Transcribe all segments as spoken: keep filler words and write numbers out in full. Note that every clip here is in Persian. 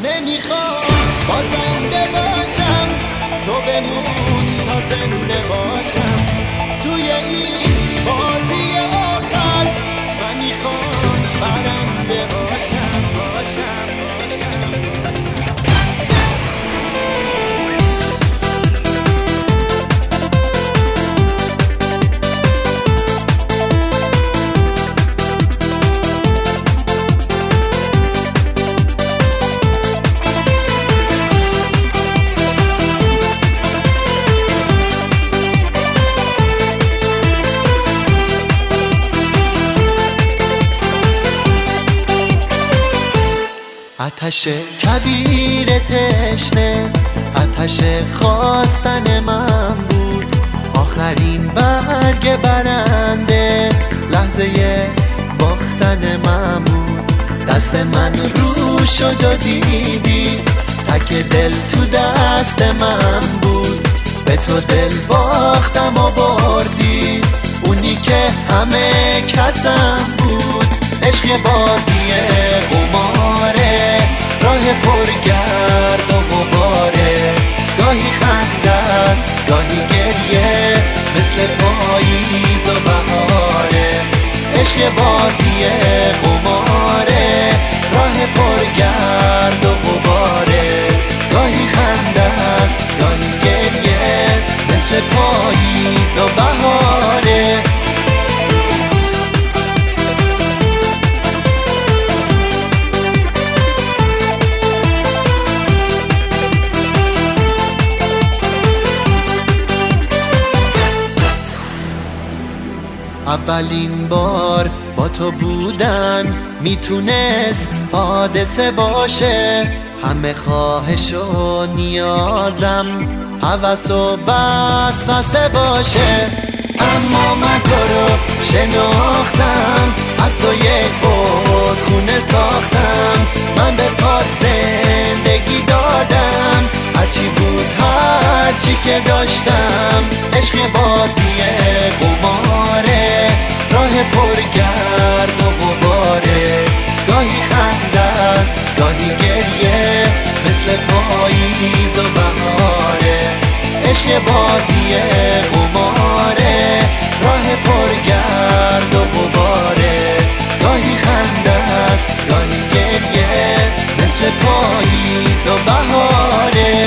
نمیخوام بازنده باشم، تو بمون تا زنده باشم توی این بازی آخر. من میخوام برنده باشم باشم باشم. آتش کبیر تشنه، آتش خواستن من بود، آخرین برگ برنده لحظه باختن من بود. دست من رو شد و دیدی تک دل تو دست من بود، به تو دل باختم و بردی اونی که همه کسم بود. عشق بازی قماره، راه پرگرد و غباره، گاهی خنده است گاهی گریه، مثل پاییز و بهاره. عشق بازی قماره، راه پرگرد و غباره، گاهی خنده است گاهی گریه، مثل پاییز و بهاره. اولین بار با تو بودن میتونست حادثه باشه، همه خواهش و نیازم هوس و وسوسه باشه. اما من تو رو شناختم، از تو یک بود خونه ساختم، من به پات زندگی دادم، هرچی بود هرچی که داشتم. عشق بازی قماره، راه پرگرد و غباره، گاهی خنده است گاهی گریه، مثل پاییز و بهاره. عشق بازی قماره، راه پرگرد و غباره، گاهی خنده است گاهی گریه، مثل پاییز و بهاره.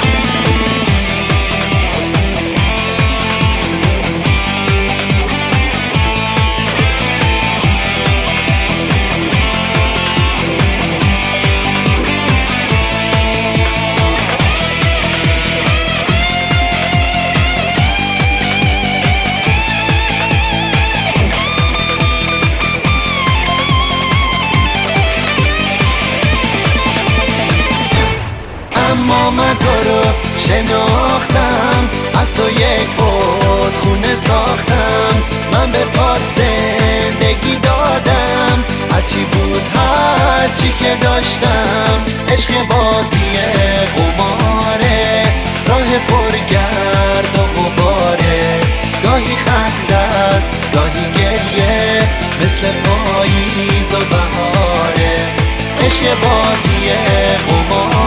اما من تو رو شناختم، از تو یک بود خونه ساختم، من به پات زندگی دادم، هرچی بود هرچی که داشتم. عشق بازی قماره، راه پرگرد و غباره، گاهی خنده است گاهی گریه، مثل پاییز و بهاره. عشق بازی قماره،